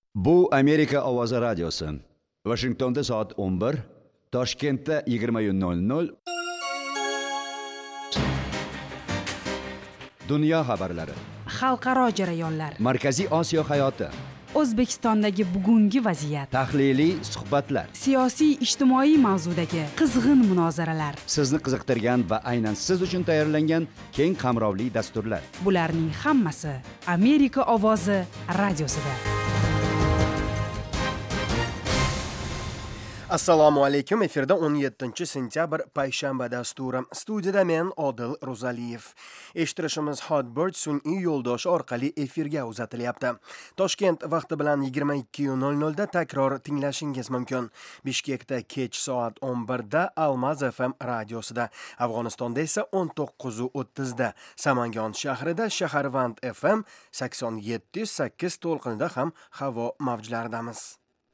Bu Amerika Ovozi radiosi. Washingtonda soat 11, Toshkentda 20:00. Dunyo xabarlari. Xalqaro jarayonlar. Markaziy Osiyo hayoti. O'zbekistondagi bugungi vaziyat. Tahliliy suhbatlar. Siyosiy ijtimoiy mavzudagi qizg'in munozaralar. Sizni qiziqtirgan va aynan siz uchun tayyorlangan keng qamrovli dasturlar. Bularning hammasi Amerika Ovozi radiosida. Assalomu alaykum. Efirda 17 sentyabr payshanba dasturi. Studiyada men Odil Ro'zaliyev. Eshittirishimiz Hotbird sun'iy yo'ldosh orqali efirga uzatilyapti. Toshkent vaqti bilan 22:00 da takror tinglashingiz mumkin. Bishkekda kech soat 11 da Almaz FM radiosida, Afg'onistonda esa 19:30 da, Samangon shahrida Shaharvand FM 87.8 to'lqinida ham havo mavjlaridamiz.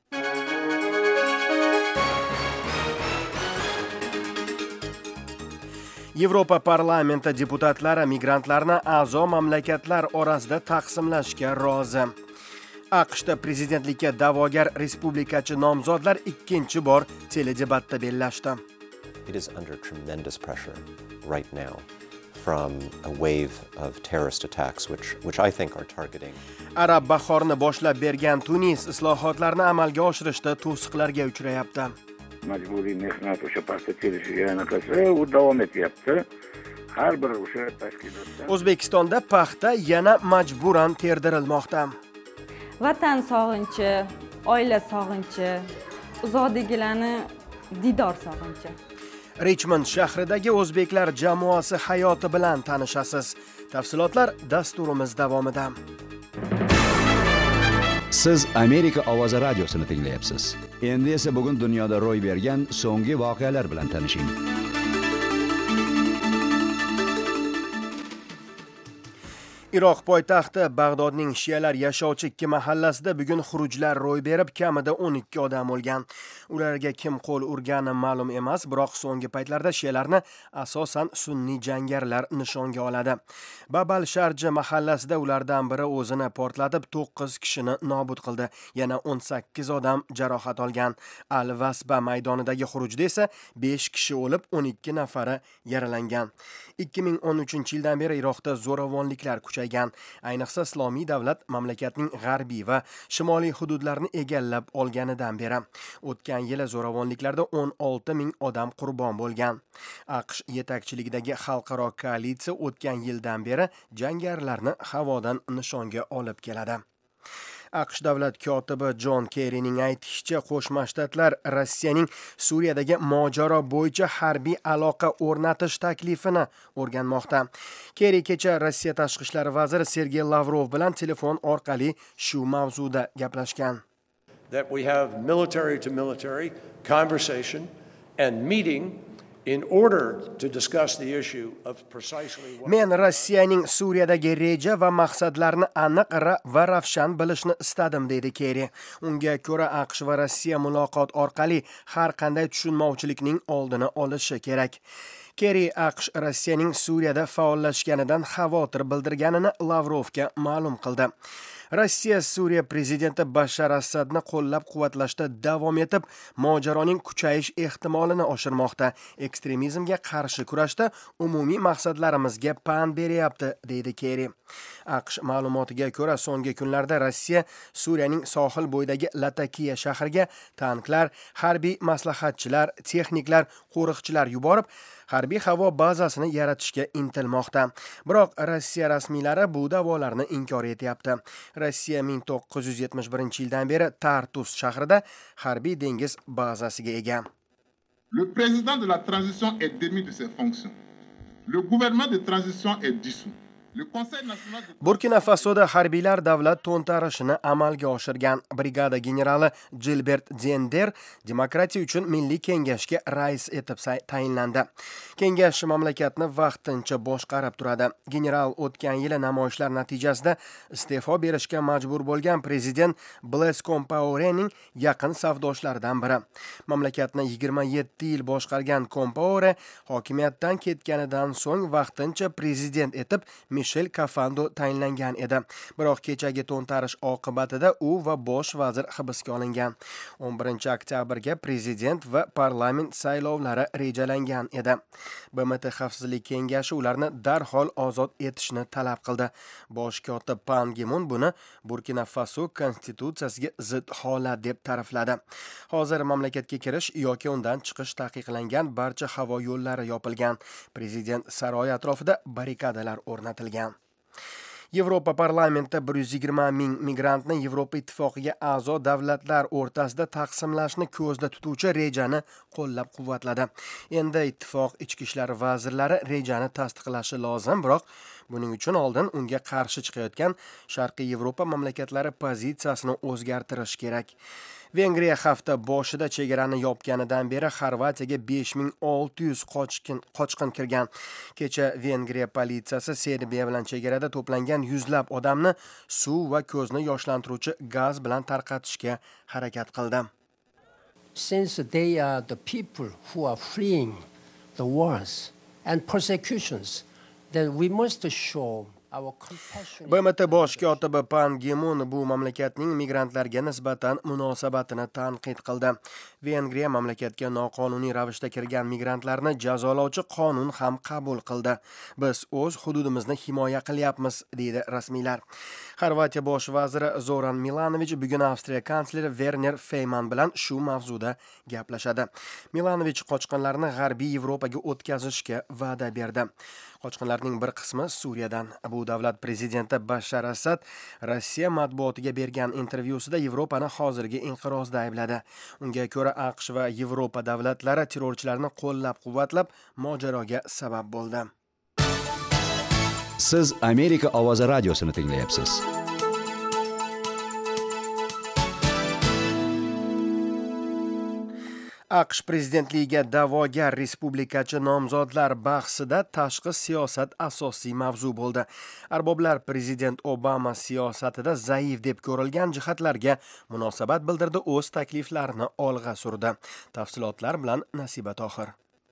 Yevropa parlamenti deputatlari migrantlarni a'zo mamlakatlar orasida taqsimlashga rozi. AQShda prezidentlikka da'vogar respublikachi nomzodlar ikkinchi bor teledebatda bellashdi. It is under tremendous pressure right now from a wave of terrorist attacks which I think are targeting. Arab bahorini boshlab bergan Tunis islohotlarni amalga oshirishda to'siqlarga uchrayapti. Majburiy mehnat o'sha paxta terishiga anaqasi u davom etyapti. Har bir o'sha tashkilotda O'zbekistonda paxta yana majburan terdirilmoqda. Vatan sog'inchi, oila sog'inchi, uzoqdagilarni didor sog'inchi. Richmond shahridagi o'zbeklar jamoasi hayoti bilan tanishasiz. Tafsilotlar dasturimiz davomida. Siz Amerika Ovozi radiosini tinglayapsiz. Endi esa bugun dunyoda ro'y bergan so'nggi voqealar bilan tanishing. Iroq poytaxti Bag'dodning shiyalar yashovchi 2 mahallasida bugun xurujlar ro'y berib, kamida 12 odam o'lgan. Ularga kim qo'l urgani ma'lum emas, biroq so'nggi paytlarda shiyalarni asosan sunniy jangarilar nishonga oladi. Babal Sharja mahallasida ulardan biri o'zini portlatib 9 kishini nobud qildi. Yana 18 odam jarohat olgan. Al-Vasba maydonidagi xurujda esa 5 kishi o'lib, 12 nafari yaralangan. 2013-yildan beri Iroqda zo'ravonliklar kuchaygan. Ayniqsa Islomiy davlat mamlakatning g'arbiy va shimoliy hududlarini egallab olganidan beri. O'tgan yili zo'ravonliklarda 16 ming odam qurbon bo'lgan. AQSh yetakchiligidagi xalqaro koalitsiya o'tgan yildan beri jangarilarni havodan nishonga olib keladi. AQSh davlat kotibi John Kerryning aytishicha, Qo'shma Shtatlar Rossiyaning Suriyadagi mojaro bo'yicha harbiy aloqa o'rnatish taklifini o'rganmoqda. Kerry kecha Rossiya tashqi ishlar vaziri Sergey Lavrov bilan telefon orqali shu mavzuda gaplashgan. That we have military to military conversation and meeting in order to discuss the issue of precisely what... Men Rossiyaning Suriyadagi reja va maqsadlarini aniq va ravshan bilishni istadim, dedi Kerry. Unga ko'ra AQSh va Rossiya muloqot orqali har qanday tushunmovchilikning oldini olishi kerak. Kerry AQSh Rossiyaning Suriyada faollashganidan xavotir bildirganini Lavrovga ma'lum qildi. Rossiya Suriya prezidenti Bashar Asadni qo'llab-quvvatlashda davom etib, mojaroning kuchayish ehtimolini oshirmoqda. Ekstremizmga qarshi kurashda umumiy maqsadlarimizga pan beryapti, deydi Kerry. AQSh ma'lumotiga ko'ra, so'nggi kunlarda Rossiya Suriyaning sohil bo'yidagi Latakiya shahriga tanklar, harbiy maslahatchilar, texniklar, qo'riqchilar yuborib, harbiy havo bazasini yaratishga intilmoqda. Biroq Rossiya rasmiylari bu da'volarni inkor etyapti. Rossiya 1971-yildan beri Tartus shahrida harbiy dengiz bazasiga ega. Le président de la transition est démis de ses fonctions. Le gouvernement de transition est dissous. Burkina Fasoda harbiylar davlat to'ntarishini amalga oshirgan. Brigada generali Gilbert Zender demokratiya uchun milliy kengashga rais etib tayinlandi. Kengash mamlakatni vaqtincha boshqarib turadi. General o'tgan yili namoyishlar natijasida iste'fo berishga majbur bo'lgan prezident Blaise Compaorening yaqin safdoshlaridan biri. Mamlakatni 27 yil boshqargan Compaore hokimiyatdan ketganidan so'ng vaqtincha prezident etib Mishel Kafando tayinlangan edi. Biroq kechagi to'ntarish oqibatida u va bosh vazir hibsga olingan. 11 oktyabrga prezident va parlament saylovlari rejalangan edi. BMT Xavfsizlik kengashi ularni darhol ozod etishni talab qildi. Bosh kotib Pan Gi Mun buni Burkina Faso konstitutsiyasiga zid holat deb ta'rifladi. Hozir mamlakatga kirish yoki undan chiqish taqiqlangan, barcha havo yo'llari yopilgan. Prezident saroyi atrofida barrikadalar o'rnatilgan. Yevropa parlamenti 120 ming migrantni Yevropa ittifoqiga a'zo davlatlar o'rtasida taqsimlashni ko'zda tutuvchi rejani qo'llab-quvvatladi. Endi ittifoq ichki ishlar vazirlari rejani tasdiqlashi lozim, biroq buning uchun oldin unga qarshi chiqayotgan Sharqiy Yevropa mamlakatlari pozitsiyasini o'zgartirish kerak. Vengriya hafta boshida chegarani yopganidan beri Xorvatiyaga 5600 qochqin kirgan. Kecha Vengriya politsiyasi Serbiya bilan chegarada to'plangan yuzlab odamni suv va ko'zni yoshlantiruvchi gaz bilan tarqatishga harakat qildi. Since they are the people who are fleeing the wars and persecutions, then we must show BMT bosh kotibi Pan Gi Mun bu mamlakatning migrantlarga nisbatan munosabatini tanqid qildi. Vengriya mamlakatga noqonuniy ravishda kirgan migrantlarni jazolovchi qonun ham qabul qildi. Biz o'z hududimizni himoya qilyapmiz, deydi rasmiylar. Xorvatiya bosh vaziri Zoran Milanović bugun Avstriya kansleri Werner Faymann bilan shu mavzuda gaplashadi. Milanović qochqinlarni G'arbiy Yevropaga o'tkazishga va'da berdi. Qochqinlarning bir qismi Suriyadan. Bu davlat prezidenti Bashar Asad Rossiya matbuotiga bergan intervyusida Yevropani hozirgi inqirozda aybladi. Unga ko'ra AQSh va Yevropa davlatlari terrorchilarni qo'llab-quvvatlab mojaroga sabab bo'ldi. Siz Amerika ovozi radiosini tinglayapsiz. AQSh prezidentligiga da'vogar respublikachi nomzodlar bahsida tashqi siyosat asosiy mavzu bo'ldi. Arboblar prezident Obama siyosatida zaif deb ko'rilgan jihatlarga munosabat bildirdi, o'z takliflarini olg'a surdi. Tafsilotlar bilan Nasiba Tohir.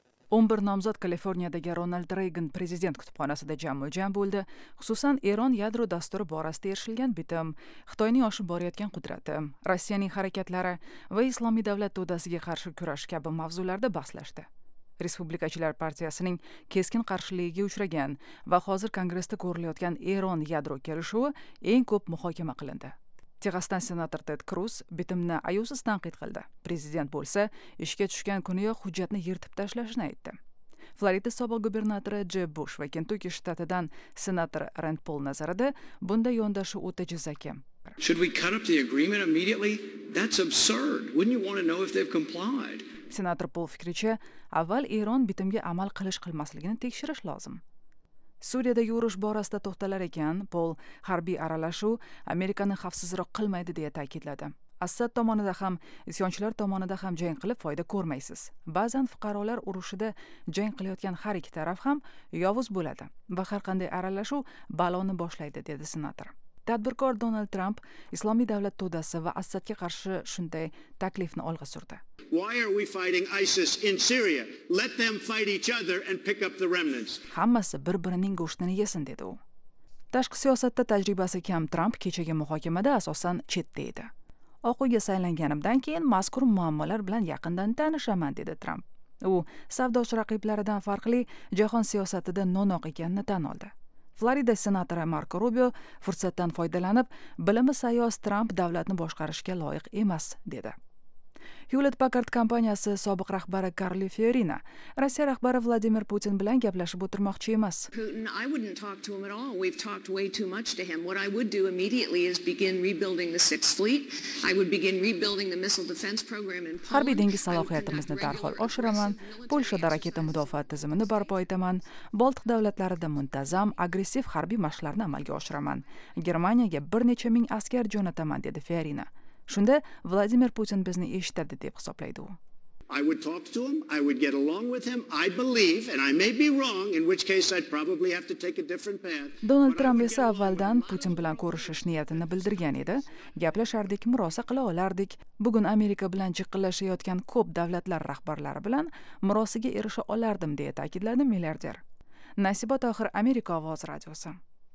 11 nomzod Kaliforniyadagi Ronald Reagan prezident kutubxonasida jam bo'ldi. Xususan, Eron yadro dasturi borasida erishilgan bitim, Xitoyning oshib borayotgan qudrati, Rossiyaning harakatlari va Islomiy davlat to'dasiga qarshi kurash kabi mavzularda bahslashdi. Respublikachilar partiyasining keskin qarshiligiga uchragan va hozir Kongressda ko'rilayotgan Eron yadro kelishuvi eng ko'p muhokama qilindi. Texasdan senator Ted Cruz bitimni ayovsiz tanqid qildi. Prezident bo'lsa, ishga tushgan kuniyoq hujjatni yirtib tashlashini aytdi. Florida sobiq gubernatori Jeb Bush va Kentucky shtatidan senator Rand Paul nazarida bunda yondashuv o'ta jizzaki. Should we cut up the agreement immediately? That's absurd. Wouldn't you want to know if they've complied? Senator Paul fikricha, avval Eron bitimga amal qilish-qilmasligini tekshirish lozim. Suriyadagi urush borasida to'xtalar ekan, Paul harbiy aralashuv Amerikani xavfsizroq qilmaydi deya ta'kidladi. Assad tomonida ham, isyonchilar tomonida ham jang qilib foyda ko'rmaysiz. Ba'zan fuqarolar urushida jang qilayotgan har ikki taraf ham yovuz bo'ladi va har qanday aralashuv baloni boshlaydi, dedi senator. Tadbirkor Donald Trump Islomiy davlat to'dasi va Assadga qarshi shunday taklifni olg'a surdi. Why are we fighting ISIS in Syria? Let them fight each other and pick up the remnants. Hammasi bir-birining go'shtini yesin, dedi u. Tashqi siyosatda tajribasi kam Trump kechagi muhokamada asosan chetda edi. Oq uyga saylanganimdan keyin mazkur muammolar bilan yaqindan tanishaman, dedi Trump. U savdochi raqiblaridan farqli jahon siyosatida no'noq ekanini tan oldi. Florida senatori Marco Rubio fursatdan foydalanib, bilimi sayoz Trump davlatni boshqarishga loyiq emas, dedi. Hewlett Packard kompaniyasi sobiq rahbari Carly Fiorina Rossiya rahbari Vladimir Putin bilan gaplashib o'tirmoqchi emas. Putin, I wouldn't talk to him at all. We've talked way too much to him. What I would do immediately is begin rebuilding the Sixth Fleet. I would begin rebuilding the missile defense program in Poland. Harbiy dengiz salohiyatimizni darhol oshiraman. Polshada raketa mudofaa tizimini barpo etaman. Boltiq davlatlarida muntazam, agressiv harbiy mashqlarni amalga oshiraman. Germaniyaga bir necha ming askar jo'nataman, dedi Fiorina. Shunda Vladimir Putin bizni eshitadi deb hisoblaydi u. I would talk to him, I would get along with him, I believe, and I may be wrong, in which case I'd probably have to take a different path. Donald Trump esa avvaldan Putin bilan ko'rishish niyatini bildirgan edi. Gaplashardik, murosa qila olardik. Bugun Amerika bilan jiqillashayotgan ko'p davlatlar rahbarlari bilan murosiga erisha olardim, deya ta'kidladi milliarder. Nasiba Tohir, Amerika ovozi radiosi.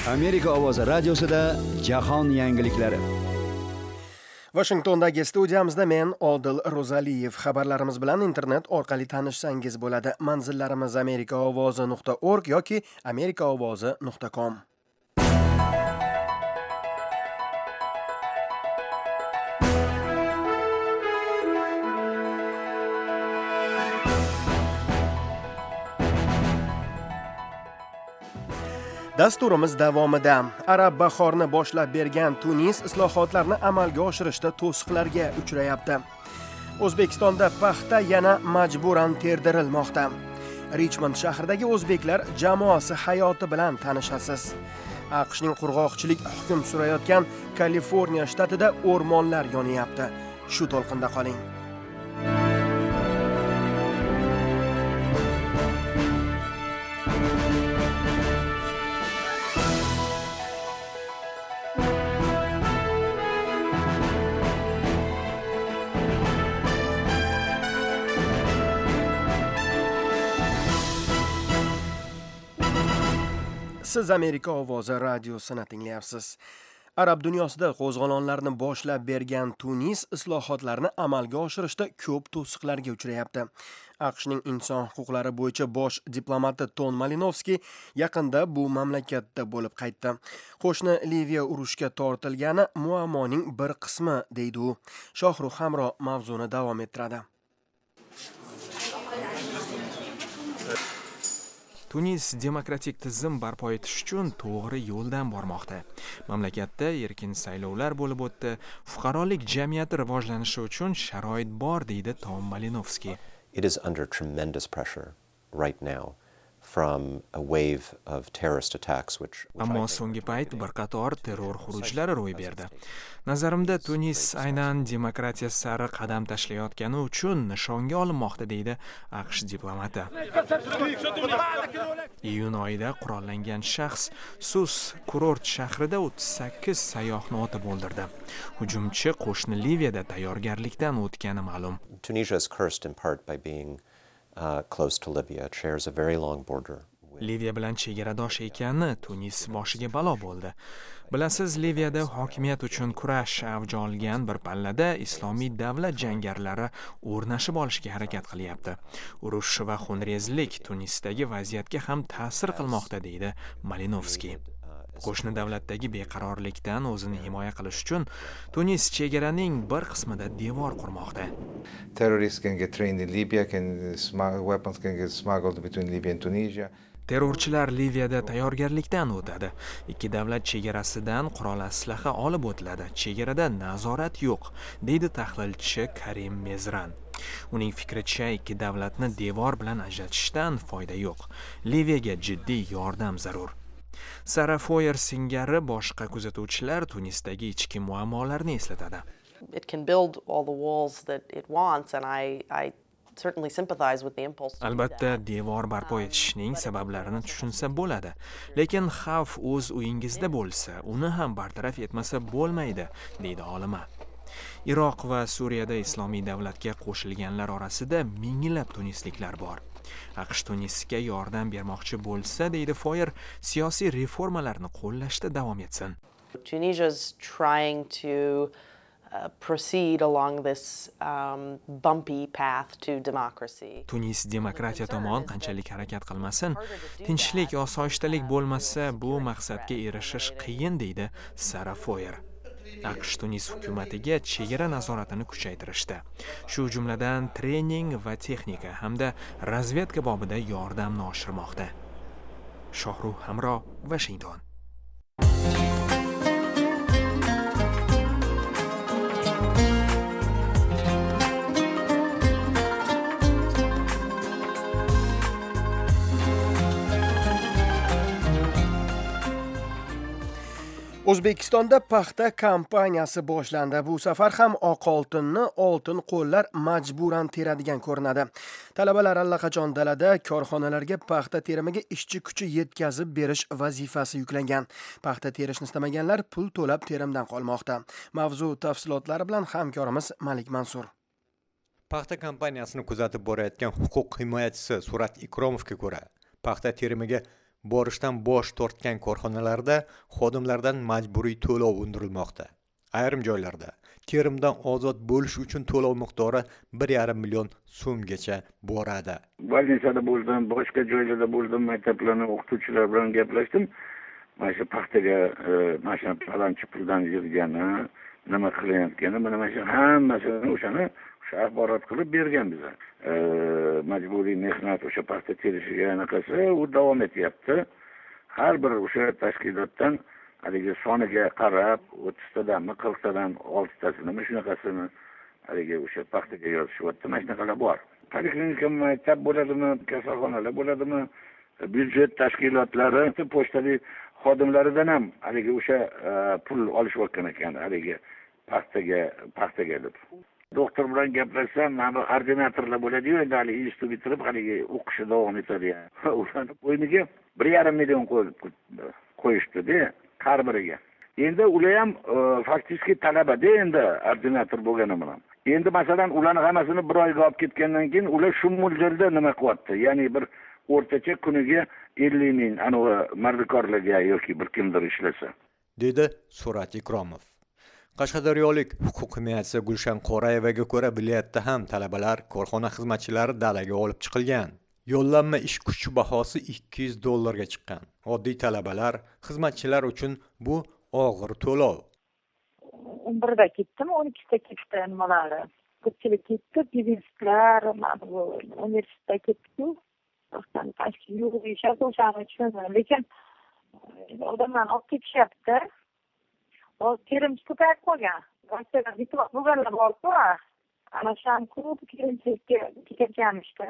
Amerika ovozi radiosida jahon yangiliklari. Washingtondagi studiyamizda men Odil Rozaliyev. Xabarlarimiz bilan internet orqali tanishsangiz bo'ladi. Manzillarimiz amerikaovozi.org yoki amerikaovozi.com. Dasturimiz davomida Arab bahorini boshlab bergan Tunis islohotlarni amalga oshirishda to'siqlarga uchrayapti. O'zbekistonda paxta yana majburan terdirilmoqda. Richmond shahridagi o'zbeklar jamoasi hayoti bilan tanishasiz. AQShning qurg'oqchilik hukm surayotgan Kaliforniya shtatida o'rmonlar yonyapti. Shu to'lqinda qoling. Siz Amerika ovozi radiosini tinglayapsiz. Arab dunyosida qo'zg'olonlarni boshlab bergan Tunis islohotlarni amalga oshirishda ko'p to'siqlarga uchrayapti. AQShning inson huquqlari bo'yicha bosh diplomati Ton Malinovskiy yaqinda bu mamlakatda bo'lib qaytdi. Qo'shni Liviya urushga tortilgani muammoning bir qismi deydi u. Shohruh Hamro mavzuni davom ettiradi. Tunis demokratik tizim barpo etish uchun to'g'ri yo'ldan bormoqda. Mamlakatda erkin saylovlar bo'lib o'tdi. Fuqarolik jamiyati rivojlanishi uchun sharoit bor, deydi Tom Malinovskiy. It is under tremendous pressure right now from a wave of terrorist attacks which Ammo so'nggi payt bir qator terror xurujlari ro'y berdi. Nazarimda Tunis aynan demokratiya sari qadam tashlayotgani uchun nishonga olinmoqda, deydi AQSh diplomati. Iyun oyida qurollangan shaxs Sus kurort shahrida 38 sayyohni otib o'ldirdi. Hujumchi qo'shni Liviyada tayyorgarlikdan o'tgani ma'lum. Tunisia is cursed in part by being close to Libya. It shares a very long border. Liviya bilan chegaradosh ekani Tunis boshiga balo bo'ldi. Bilasiz, Liviyada hokimiyat uchun kurash avj olgan bir pallada islomiy davlat jangarlari o'rnashib olishga harakat qilyapti. Urush va xunrezlik Tunisdagi vaziyatga ham ta'sir qilmoqda, deydi Malinovskiy. Qo'shni davlatdagi beqarorlikdan o'zini himoya qilish uchun Tunis chegaraning bir qismida devor qurmoqda. Terrorists can get trained in Libya, weapons can get smuggled between Libya and Tunisia. Terrorchilar Liviyada tayyorgarlikdan o'tadi. Ikki davlat chegarasidan qurol aslaha olib o'tiladi. Chegarada nazorat yo'q, deydi tahlilchi Karim Mezran. Uning fikricha, ikki davlatni devor bilan ajratishdan foyda yo'q. Liviyaga jiddiy yordam zarur. Sara Foyer singari boshqa kuzatuvchilar Tunisdagi ichki muammolarni eslatadi. It can build all the walls that it wants, and I certainly sympathize with the impulse. Albatta, devor barpo etishning sabablarini tushunsa bo'ladi, lekin xavf o'z uyingizda bo'lsa, uni ham bartaraf etmasa bo'lmaydi, deydi olima. Iroq va Suriyada islomiy davlatga qo'shilganlar orasida minglab tunisliklar bor. AQSh Tunisga yordam bermoqchi bo'lsa, deydi Foyer, siyosiy reformalarni qo'llashda davom etsin. Tunisia is trying to proceed along this bumpy path to democracy. Tunis demokratiya tomon qanchalik harakat qilmasin, tinchlik, osoyishtalik bo'lmasa, bu maqsadga erishish qiyin, deydi Sara Foyer. AQSh Tunis hukumatiga chegara nazoratini kuchaytirishda, shu jumladan trening va texnika hamda razvedka bobida yordamni oshirmoqda. Shohruh Hamro, Washington. O'zbekistonda paxta kampaniyasi boshlandi. Bu safar ham oq oltinni oltin qo'llar majburan teradigan ko'rinadi. Talabalar allaqachon dalada korxonalarga paxta terimiga ishchi kuchi yetkazib berish vazifasi yuklangan. Paxta terishni istamaganlar pul to'lab terimdan qolmoqda. Mavzu tafsilotlari bilan hamkorimiz Malik Mansur. Paxta kampaniyasini kuzatib borayotgan huquq himoyachisi Surat Ikromovga ko'ra, paxta terimiga borishdan bosh tortgan korxonalarda xodimlardan majburiy to'lov undirilmoqda. Ayrim joylarda terimdan ozod bo'lish uchun to'lov miqdori 1,5 million so'mgacha boradi. Bolnitsada bo'ldim, boshqa joylarda bo'ldim, maktablarning o'qituvchilari bilan gaplashdim. Mana shu paxtaga mana shu falonchi puldan yig'gani, nima qilayotgani, mana shu hammasini o'shani axborot qilib bergan bizga. Majburiy mehnat o'sha paxta terishiga anaqasi u davom etyapti. Har bir o'sha tashkilotdan haligi soniga qarab 30 tadanmi 40 tadan 6 tasini shunaqasini haligi o'sha paxtaga yozishyapti. Mana shunaqalar bor. Poliklinika, maktab bo'ladimi, kasalxonalar bo'ladimi, byudjet tashkilotlari, pochtalik xodimlaridan ham haligi o'sha pul olishayotgan ekan haligi paxtaga deb. Doktor bilan gaplashsam, mana ordinatorlar bo'ladi-yu, endi hali institut bitirib haligi o'qishi davom etadi. Ularni bo'yniga 1,5 million qo'yishdi-da har biriga. Endi ular ham faktiski talaba-da endi ordinator bo'lgani bilan. Endi masalan ularni hammasini bir oyga olib ketgandan keyin ular shu mo'ljalda nima qilyapti? Ya'ni bir o'rtacha kuniga 50 ming anavi mardikorlarga yoki bir kimdir ishlasa, dedi Surat Ikromov. Qashqadaryolik huquq himoyachisi Gulshan Qorayevaga ko'ra, viloyatda ham talabalar, korxona xizmatchilari dalaga olib chiqilgan. Yo'llanma ish kuchi bahosi $200 chiqqan. Oddiy talabalar, xizmatchilar uchun bu og'ir to'lov. 11da ketdim, 12da ketdi nimalari. Ko'pchilik ketdi, bizneslar, universitetda ketdi. O'shani tashkil yurishadi, o'shani tushunaman. Lekin odamlar olib ketishyapti. Terimchi ko'payib qolgan. Rossiyada bitim bo'lganlar bor-ku, ana shu ham ko'p terimchilikka ketayotganmishda.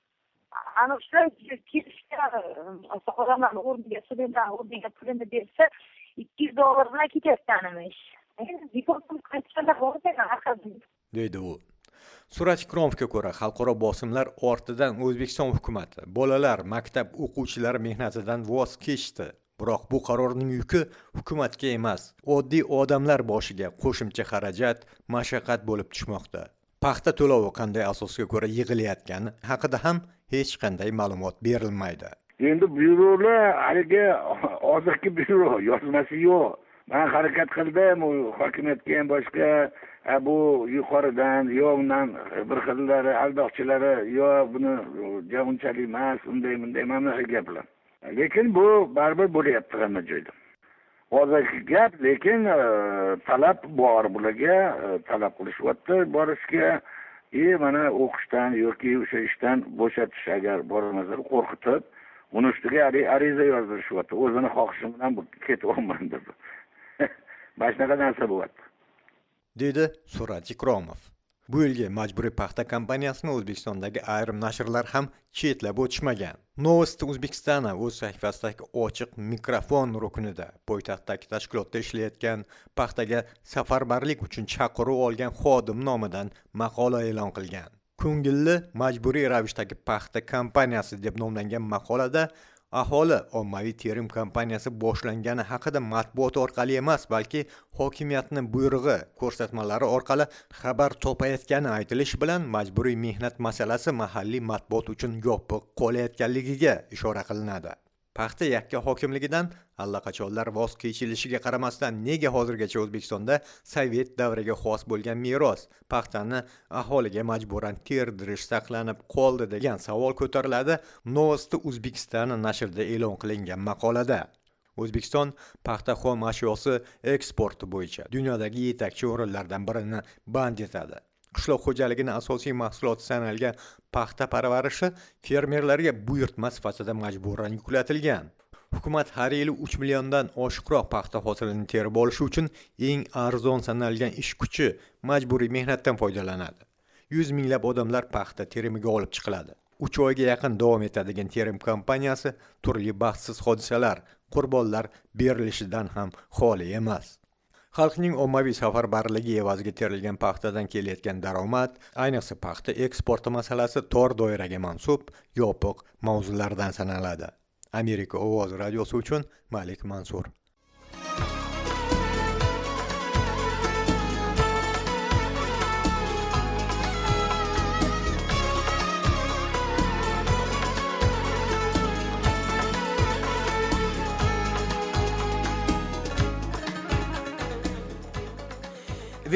Ana shular kirishga odamlarni o'rniga, studentlarni o'rniga pulini bersa, $200 bilan ketayotganimish. Bitim qaytishlar bor ekan, deydi u. Surat Ikromovga ko'ra, xalqaro bosimlar ortidan O'zbekiston hukumati bolalar, maktab o'quvchilari mehnatidan voz kechdi. Biroq bu qarorning yuki hukumatga emas, oddiy odamlar boshiga qo'shimcha xarajat, mashaqqat bo'lib tushmoqda. Paxta to'lovi qanday asosga ko'ra yig'ilayotgani haqida ham hech qanday ma'lumot berilmaydi. Endi byurolar haligi hozirgi byuro yozmasi yo'q. Men harakat qildim, hokimiyatga ham boshqa bu yuqoridan yo undan bir xillari aldoqchilari yo buni javunchalik emas, unday mana gaplar. Lekin bu baribir bo'lyapti hamma joyda. Hozirgi gap, lekin talab bor bularga, talab qilishyapti borishga, mana o'qishdan yoki o'sha ishdan bo'shatish agar bormaslar qo'rqitib, uni ustiga ariza yozdirishyapti. O'zini xohishi bilan ketyapman deb. Mana shunaqa narsa bo'lyapti, dedi Surat Ikromov. Bu yilgi majburiy paxta kompaniyasini O'zbekistondagi ayrim nashrlar ham chetlab o'tishmagan. Novosti O'zbekistona o'z sahifasidagi ochiq mikrofon ruknida poytaxtdagi tashkilotda ishlayotgan paxtaga safarbarlik uchun chaqiruv olgan xodim nomidan maqola e'lon qilgan. Ko'ngilli majburiy ravishdagi paxta kompaniyasi deb nomlangan maqolada aholi ommaviy terim kompaniyasi boshlangani haqida matbuot orqali emas, balki hokimiyatning buyrug'i, ko'rsatmalari orqali xabar topayotgani aytilish bilan majburiy mehnat masalasi mahalliy matbuot uchun yopiq qolayotganligiga ishora qilinadi. Paxta yakka hokimligidan allaqachonlar voz kechilishiga qaramasdan nega hozirgacha O'zbekistonda sovet davriga xos bo'lgan meros paxtani aholiga majburan terdirish saqlanib qoldi degan savol ko'tariladi. Novosti O'zbekistona nashrida e'lon qilingan maqolada O'zbekiston paxta xom ashyosi eksporti bo'yicha dunyodagi yetakchi o'rinlardan birini band etadi. Qishloq xo'jaligini asosiy mahsuloti sanalgan paxta parvarishi fermerlarga buyurtma sifatida majburan yuklatilgan. Hukumat har yili 3 milliondan oshiqroq paxta hosilini terib olish uchun eng arzon sanalgan ish kuchi majburiy mehnatdan foydalanadi. 100 minglab odamlar paxta terimiga olib chiqiladi. 3 oyga yaqin davom etadigan terim kompaniyasi turli baxtsiz hodisalar, qurbonlar berilishidan ham xoli emas. Xalqning ommaviy safarbarligi evaziga terilgan paxtadan kelayotgan daromad, ayniqsa paxta eksporti masalasi tor doiraga mansub yopiq mavzulardan sanaladi. Amerika ovozi radiosi uchun Malik Mansur.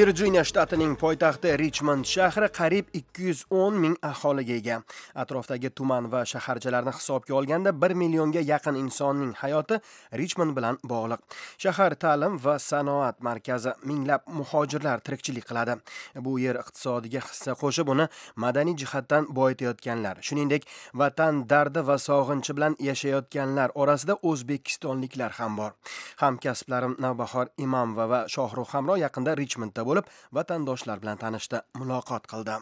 Virjiniya shtatining poytaxti Richmond shahri qariyb 210 ming aholiga ega. Atrofdagi tuman va shaharchalarni hisobga olganda 1 millionga yaqin insonning hayoti Richmond bilan bog'liq. Shahar ta'lim va sanoat markazi, minglab muhojirlar tirikchilik qiladi. Bu yer iqtisodiga hissa qo'shib uni madaniy jihatdan boyitayotganlar, shuningdek vatan dardi va sog'inchi bilan yashayotganlar orasida o'zbekistonliklar ham bor. Hamkasblarim Navbahor Imamova va Shohruh Hamro yaqinda Richmondda bo'lib, vatandoshlar bilan tanishdi, muloqot qildi.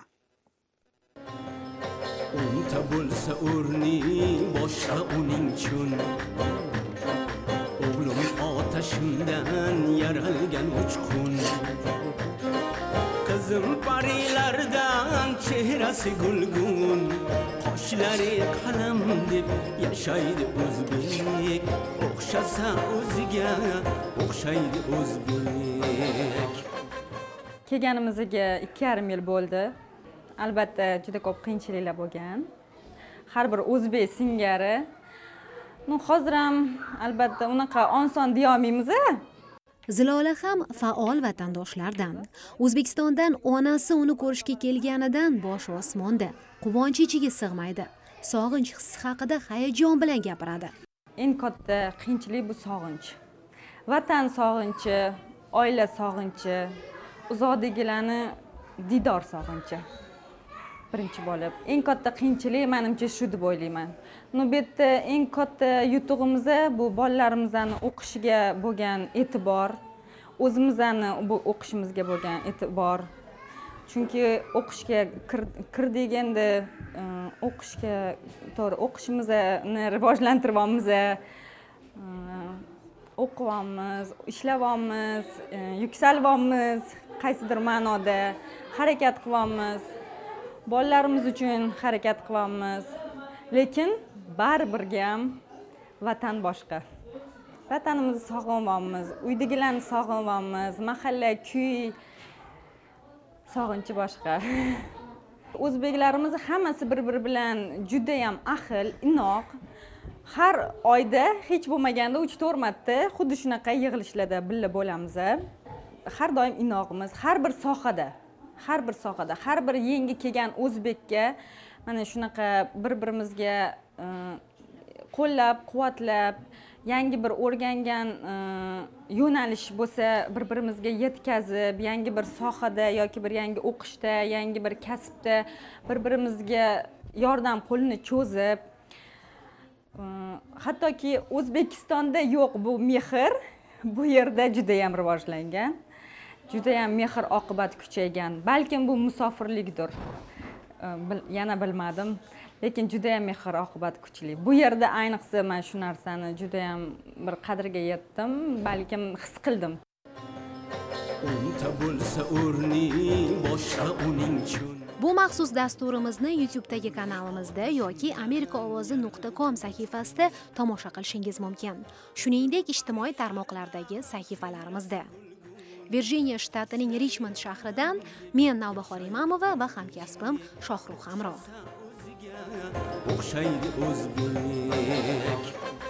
Unta bo'lsa o'rni boshqa uning uchun. O'g'lim otashimdan yaralgan uchqun. Qizim parilardan chehrasi gulgun. Qoshlari qalam deb yashaydi o'zbek. O'xshasa o'ziga o'xshaydi o'zbek. Kelganimizga 2,5 yil bo'ldi. Albatta juda ko'p qiyinchiliklar bo'lgan. Har bir o'zbek singari. Hozir ham albatta unaqa oson deya olmaymiz. Zilola ham faol vatandoshlardan. O'zbekistondan onasi uni ko'rishga kelganidan bosh osmonda. Quvonchi ichiga sig'maydi. Sog'inch hissi haqida hayajon bilan gapiradi. Eng katta qiyinchilik bu sog'inch. Vatan sog'inchi, oila sog'inchi, uzoqdagilarni didor sog'inchi. Birinchi bo'lib, eng katta qiyinchilik menimcha shu deb o'ylayman. Bu yerda eng katta yutug'imiz bu bolalarimizning o'qishiga bo'lgan e'tibor, o'zimizning bu o'qishimizga bo'lgan e'tibor. Chunki o'qishga kirdik endi, o'qishga to'g'ri o'qishimizni rivojlantiryapmiz, o'qiyapmiz, ishlayapmiz, yuksalyapmiz, qaysidir ma'noda harakat qilyapmiz. Bolalarimiz uchun harakat qilamiz. Lekin baribir ham vatan boshqa. Vatanimizni sog'inamiz, uydagilarni sog'inamiz, mahalla, kuy sog'inchi boshqa. O'zbeklarimiz hammasi bir-biri bilan juda ham ahil, inoq. Har oyda hech bo'lmaganda 3-4 marta xuddi shunaqa yig'ilishlarda birga bo'lamiz. Har doim inoqmiz, har bir sohada, har bir yangi kelgan o'zbekka mana shunaqa bir-birimizga qo'llab-quvvatlab, yangi bir o'rgangan yo'nalish bo'lsa, bir-birimizga yetkazib, yangi bir sohada yoki bir yangi o'qishda, yangi bir kasbda bir-birimizga yordam qo'lini cho'zib, hattoki O'zbekistonda yo'q bu mehr, bu yerda juda ham rivojlangan. Juda ham mehr oqibat kuchaygan. Balkim bu musofirlikdir. Yana bilmadim. Lekin juda ham mehr oqibat kuchli. Bu yerda ayniqsa men shu narsani juda ham bir qadriga yetdim, balkim his qildim. Unta bo'lsa o'rni boshqa uning uchun. Bu maxsus dasturimizni YouTube'dagi kanalimizda yoki amerikaovozi.com sahifasida tomosha qilishingiz mumkin. Shuningdek, ijtimoiy tarmoqlardagi sahifalarimizda. Virjiniya shtatining Richmond shahridan men Navbahor Imamova va hamkasbim Shohruh Hamro. O'xshaydi o'zbek.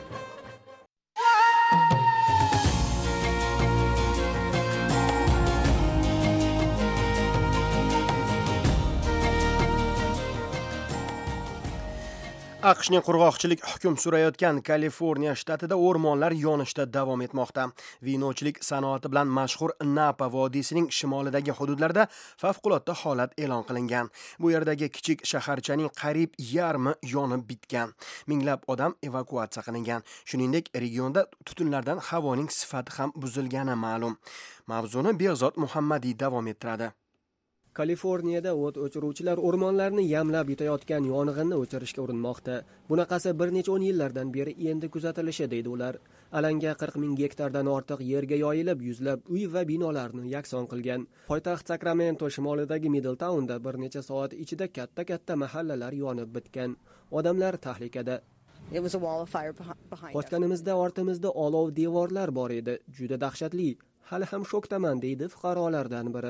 AQShning qurg'oqchilik hukm surayotgan Kaliforniya shtatida o'rmonlar yonishda davom etmoqda. Vinochilik sanoati bilan mashhur Napa vodiysining shimolidagi hududlarda favqulodda holat e'lon qilingan. Bu yerdagi kichik shaharchaning qariyb yarmi yonib bitgan. Minglab odam evakuatsiya qilingan. Shuningdek, regionda tutunlardan havoning sifati ham buzilgani ma'lum. Mavzuni Behzod Muhammadiy davom ettiradi. Kaliforniyada o't o'chiruvchilar o'rmonlarni yamlab yutayotgan yong'inni o'chirishga urinmoqda. Bunaqasi bir necha 10 yillardan beri endi kuzatilishi deydi ular. Alanga 40 ming gektardan ortiq yerga yoyilib, yuzlab uy va binolarni yakson qilgan. Poytaxt Sacramento shimolidagi Middletownda bir necha soat ichida katta mahallalar yonib bitgan. Odamlar tahlikada. Qochganimizda ortimizda olov devorlar bor edi. Juda dahshatli. Hali ham shokdaman deydi fuqarolardan biri.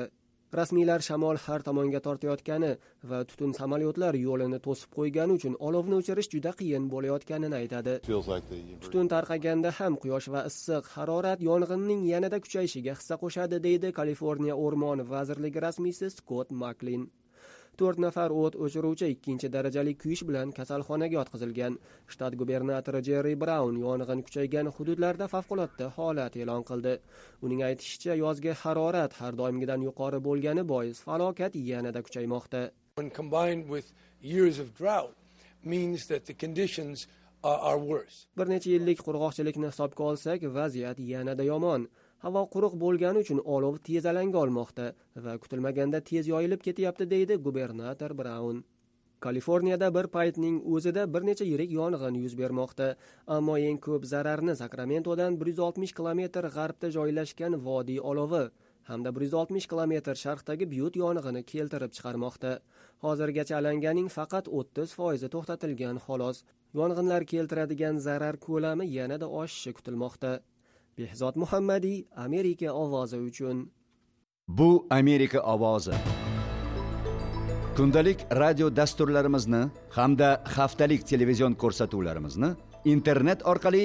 Rasmiylar shamol har tomonga tortayotgani va tutun samolyotlar yo'lini to'sib qo'ygani uchun olovni o'chirish juda qiyin bo'layotganini aytadi. Tutun tarqaganda ham quyosh va issiq harorat yong'inning yanada kuchayishiga hissa qo'shadi, deydi Kaliforniya o'rmon vazirligi rasmiysi Scott Macklin. 4 nafar o't o'chiruvchi 2-darajali kuyish bilan kasalxonaga yotqizilgan. Shtat gubernatori Jerry Brown yong'in kuchaygan hududlarda favqulodda holat e'lon qildi. Uning aytishicha, yozgi harorat har doimgidan yuqori bo'lgani bois falokat yanada kuchaymoqda. When combined with years of drought means that the conditions are worse. Bir necha yillik qurg'oqchilikni hisobga olsak, vaziyat yanada yomon. Havo quruq bo'lgani uchun olov tez alanga olmoqda va kutilmaganda tez yoyilib ketyapti, deydi gubernator Brown. Kaliforniyada bir paytning o'zida bir necha yirik yong'in yuz bermoqda, ammo eng ko'p zararni Sakramentodan 160 kilometr g'arbda joylashgan vodiy olovi hamda 160 kilometr sharqdagi Byut yong'ini keltirib chiqarmoqda. Hozirgacha alanganing faqat 30% to'xtatilgan xolos. Yong'inlar keltiradigan zarar ko'lami yanada oshishi kutilmoqda. Behzod Muhammadiy, Amerika ovozi uchun. Bu Amerika ovozi. Kundalik radio dasturlarimizni hamda haftalik televizion ko'rsatuvlarimizni internet orqali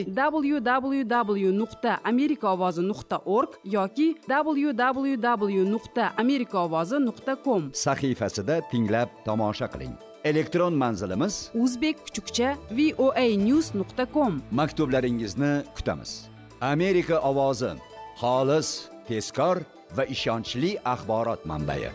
www.amerikaovozi.org yoki www.amerikaovozi.com sahifasida tinglab tomosha qiling. Elektron manzilimiz uzbek_voanews.com. Maktublaringizni kutamiz. Amerika ovozi, xolis, tezkor va ishonchli axborot manbai.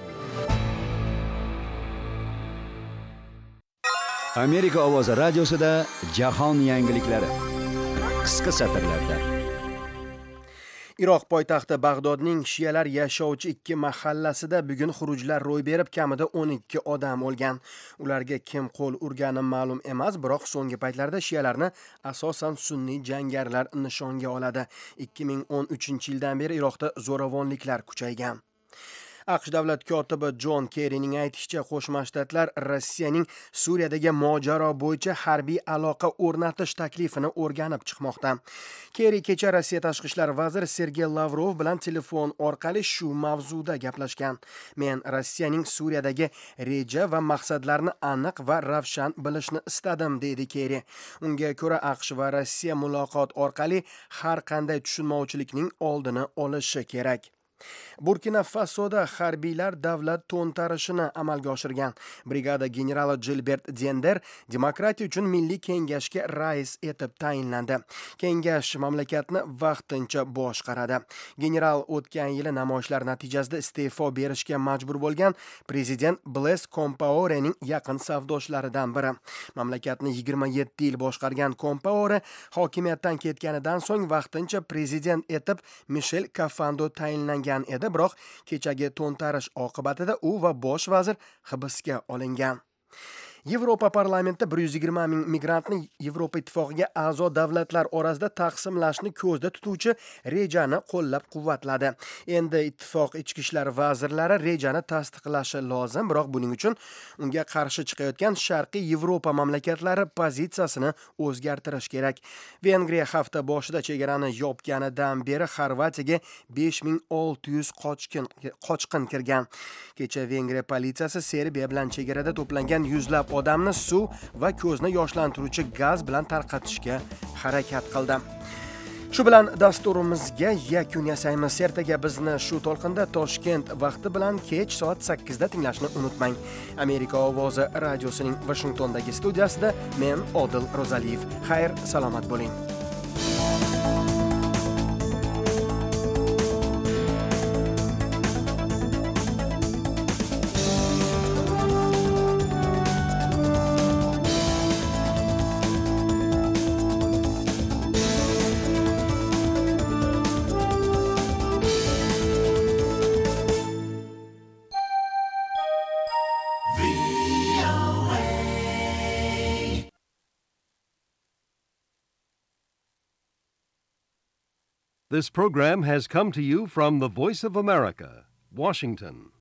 Amerika ovozi radiosida jahon yangiliklari qisqa satrlarda. Iroq poytaxti Bag'dodning shiyalar yashovchi 2 mahallasida bugun xurujlar ro'y berib, kamida 12 odam o'lgan. Ularga kim qo'l urgani ma'lum emas, biroq so'nggi paytlarda shiyalarni asosan sunniy jangarilar nishonga oladi. 2013-yildan beri Iroqda zo'ravonliklar kuchaygan. AQSh davlat kotibi John Kerryning aytishicha, Qo'shma Shtatlar Rossiyaning Suriyadagi mojaro bo'yicha harbiy aloqa o'rnatish taklifini o'rganib chiqmoqda. Kerry kecha Rossiya tashqi ishlar vaziri Sergey Lavrov bilan telefon orqali shu mavzuda gaplashgan. Men Rossiyaning Suriyadagi reja va maqsadlarini aniq va ravshan bilishni istadim, deydi Kerry. Unga ko'ra AQSh va Rossiya muloqot orqali har qanday tushunmovchilikning oldini olishi kerak. Burkina Fasoda harbiylar davlat to'ntarishini amalga oshirgan. Brigada generali Gilbert Dender demokratiya uchun milliy kengashga rais etib tayinlandi. Kengash mamlakatni vaqtincha boshqaradi. General o'tgan yili namoyishlar natijasida iste'fo berishga majbur bo'lgan prezident Blaise Compaorening yaqin savdoshlaridan biri. Mamlakatni 27 yil boshqargan Compaore hokimiyatdan ketganidan so'ng vaqtincha prezident etib Michel Kafando tayinlangan edi, biroq kechagi to'ntarish oqibatida u va bosh vazir hibsga olingan. Yevropa parlamenti 120 ming migrantni Yevropa ittifoqiga a'zo davlatlar orasida taqsimlashni ko'zda tutuvchi rejani qo'llab-quvvatladi. Endi ittifoq ichki ishlar vazirlari rejani tasdiqlashi lozim, biroq buning uchun unga qarshi chiqayotgan Sharqiy Yevropa mamlakatlari pozitsiyasini o'zgartirish kerak. Vengriya hafta boshida chegarani yopganidan beri Xorvatiyaga 5600 qochqin kirgan. Kecha Vengriya politsiyasi Serbiya bilan chegarada to'plangan yuzlab odamni suv va ko'zni yoshlantiruvchi gaz bilan tarqatishga harakat qildi. Shu bilan dasturimizga yakun yasaymiz. Ertaga bizni shu to'lqinda Toshkent vaqti bilan kech soat 8 da tinglashni unutmang. Amerika ovozi radiosining Washingtondagi studiyasida men Odil Rozaliyev. Xayr, salomat bo'ling. This program has come to you from the Voice of America, Washington.